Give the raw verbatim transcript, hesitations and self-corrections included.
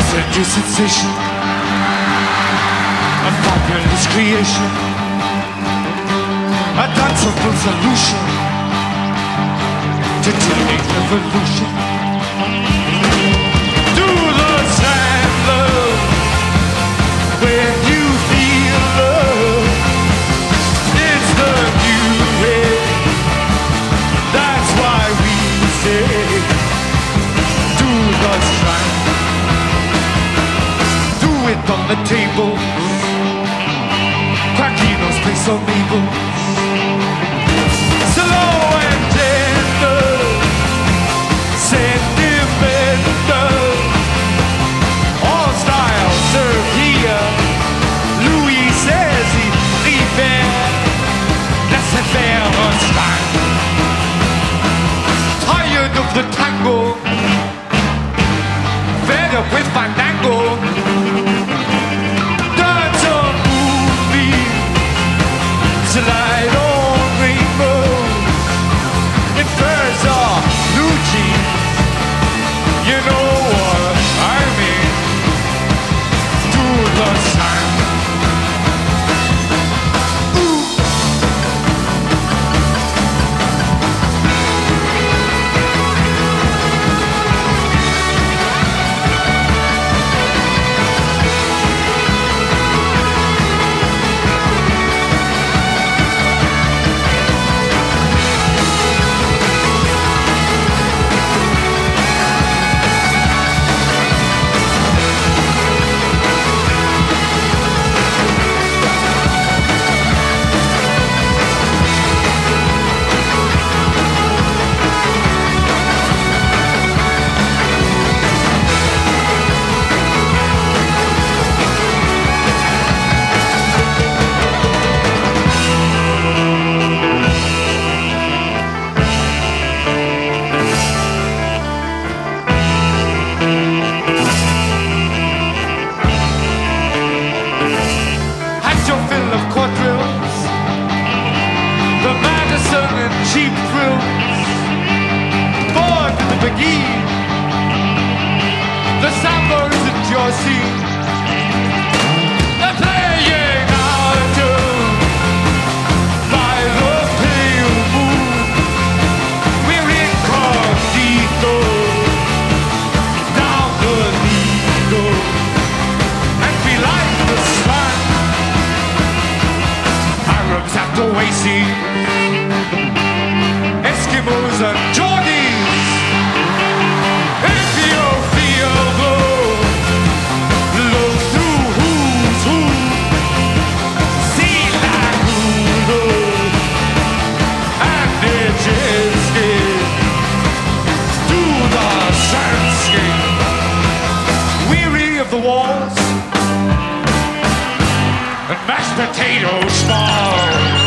new sensation, a fabulous creation, a danceable solution to teenage revolution. Do the sand love when you feel love. It's the new way. That's why we say do the sand. On the table, Crackino's place on Mabel. Slow and tender, sentimental, all styles served here. Louis says he préfère laissez-faire un style. Tired of the tango, fed up with fandango. Light on rainbow in furs or blue jeans. You know what I mean. Do the sign. Ooh. Cheap thrills, bored to the beguine. The sambos at your scene, they're playing out of tune by the pale moon. We're incognito down the Lido, and we like the sun. Arabs at the oasis, Eskimos and Geordies, if you feel blue, look through who's who, see like who, and it's skin, do the sandscape, weary of the wars, and mashed potatoes small.